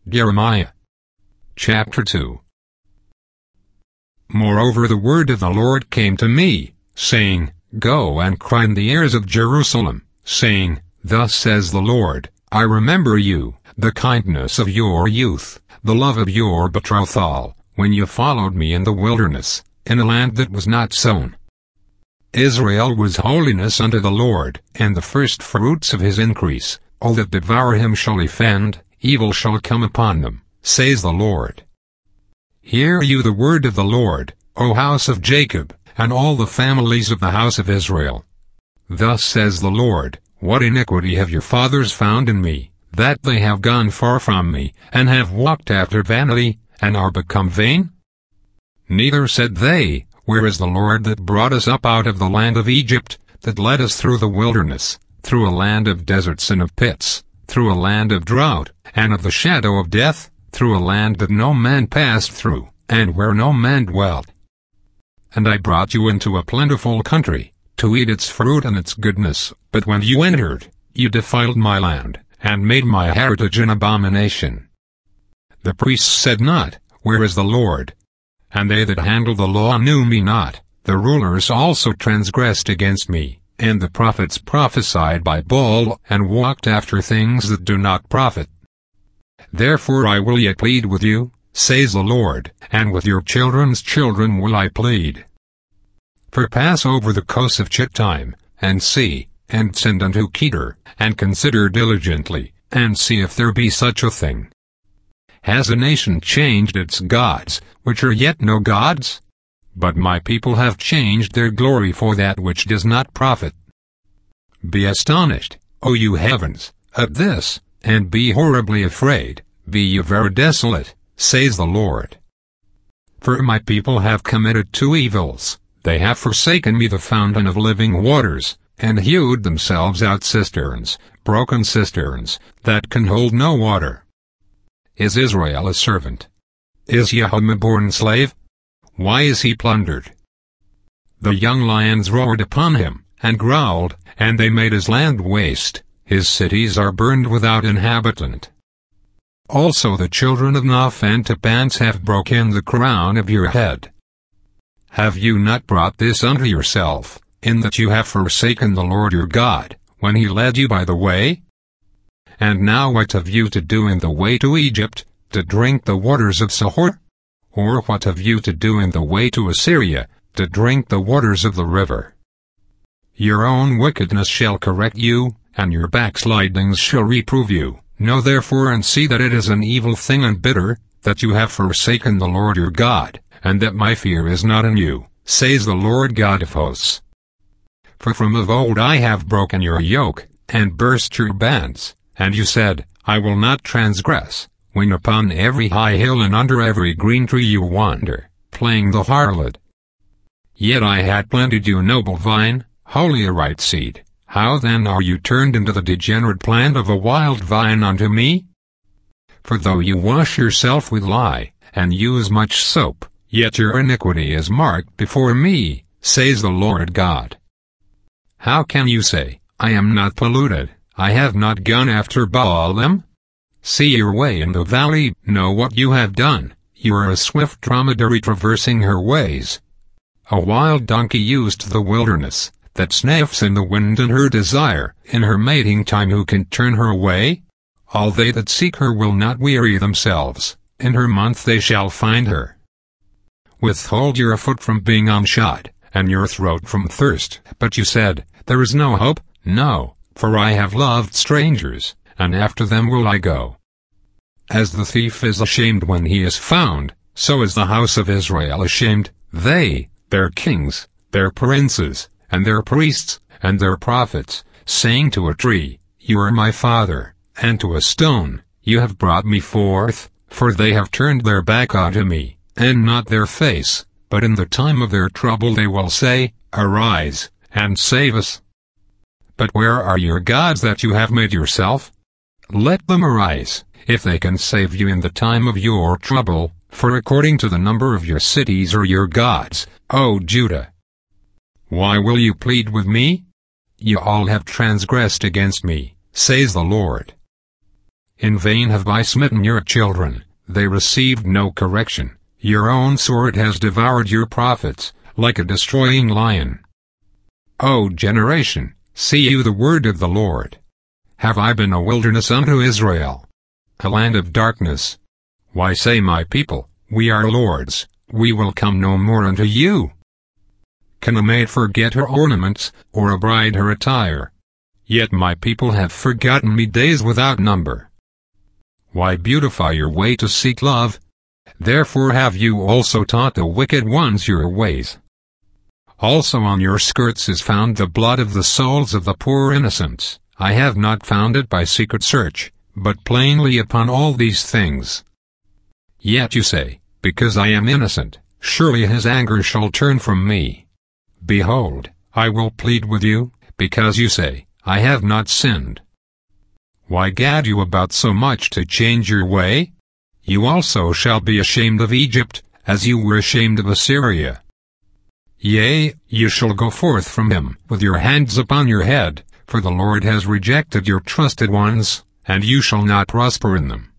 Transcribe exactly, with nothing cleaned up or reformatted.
Jeremiah chapter two. Moreover the word of the Lord came to me, saying, Go and cry in the ears of Jerusalem, saying, Thus says the Lord, I remember you, the kindness of your youth, the love of your betrothal, when you followed me in the wilderness, in a land that was not sown. Israel was holiness unto the Lord, and the first fruits of his increase. All that devour him shall offend, evil shall come upon them, says the Lord. Hear you the word of the Lord, O house of Jacob, and all the families of the house of Israel. Thus says the Lord, What iniquity have your fathers found in me, that they have gone far from me, and have walked after vanity, and are become vain? Neither said they, Where is the Lord that brought us up out of the land of Egypt, that led us through the wilderness, through a land of deserts and of pits, through a land of drought, and of the shadow of death, through a land that no man passed through, and where no man dwelt? And I brought you into a plentiful country, to eat its fruit and its goodness, but when you entered, you defiled my land, and made my heritage an abomination. The priests said not, Where is the Lord? And they that handle the law knew me not. The rulers also transgressed against me, and the prophets prophesied by Baal, and walked after things that do not profit. Therefore I will yet plead with you, says the Lord, and with your children's children will I plead. For pass over the coast of Chittim, and see, and send unto Kedar, and consider diligently, and see if there be such a thing. Has a nation changed its gods, which are yet no gods? But my people have changed their glory for that which does not profit. Be astonished, O you heavens, at this, and be horribly afraid, be you very desolate, says the Lord. For my people have committed two evils, they have forsaken me the fountain of living waters, and hewed themselves out cisterns, broken cisterns, that can hold no water. Is Israel a servant? Is Yahweh a born slave? Why is he plundered? The young lions roared upon him, and growled, and they made his land waste. His cities are burned without inhabitant. Also the children of Noph and Tapans have broken the crown of your head. Have you not brought this unto yourself, in that you have forsaken the Lord your God, when he led you by the way? And now what have you to do in the way to Egypt, to drink the waters of Sihor? Or what have you to do in the way to Assyria, to drink the waters of the river? Your own wickedness shall correct you, and your backslidings shall reprove you. Know therefore and see that it is an evil thing and bitter, that you have forsaken the Lord your God, and that my fear is not in you, says the Lord God of hosts. For from of old I have broken your yoke, and burst your bands, and you said, I will not transgress, when upon every high hill and under every green tree you wander, playing the harlot. Yet I had planted you a noble vine, wholly a right seed. How then are you turned into the degenerate plant of a wild vine unto me? For though you wash yourself with lye, and use much soap, yet your iniquity is marked before me, says the Lord God. How can you say, I am not polluted, I have not gone after Baalim? See your way in the valley, know what you have done, you are a swift dromedary traversing her ways. A wild donkey used to the wilderness, that sniffs in the wind in her desire, in her mating time who can turn her away? All they that seek her will not weary themselves, in her month they shall find her. Withhold your foot from being unshod, and your throat from thirst. But you said, There is no hope, no, for I have loved strangers, and after them will I go. As the thief is ashamed when he is found, so is the house of Israel ashamed, they, their kings, their princes, and their priests, and their prophets, saying to a tree, You are my father, and to a stone, You have brought me forth, for they have turned their back unto me, and not their face, but in the time of their trouble they will say, Arise, and save us. But where are your gods that you have made yourself? Let them arise, if they can save you in the time of your trouble, for according to the number of your cities are your gods, O Judah. Why will you plead with me? You all have transgressed against me, says the Lord. In vain have I smitten your children, they received no correction. Your own sword has devoured your prophets, like a destroying lion. O generation, see you the word of the Lord. Have I been a wilderness unto Israel, a land of darkness? Why say my people, we are lords, we will come no more unto you? Can a maid forget her ornaments, or a bride her attire? Yet my people have forgotten me days without number. Why beautify your way to seek love? Therefore have you also taught the wicked ones your ways. Also on your skirts is found the blood of the souls of the poor innocents. I have not found it by secret search, but plainly upon all these things. Yet you say, because I am innocent, surely his anger shall turn from me. Behold, I will plead with you, because you say, I have not sinned. Why gad you about so much to change your way? You also shall be ashamed of Egypt, as you were ashamed of Assyria. Yea, you shall go forth from him with your hands upon your head, for the Lord has rejected your trusted ones, and you shall not prosper in them.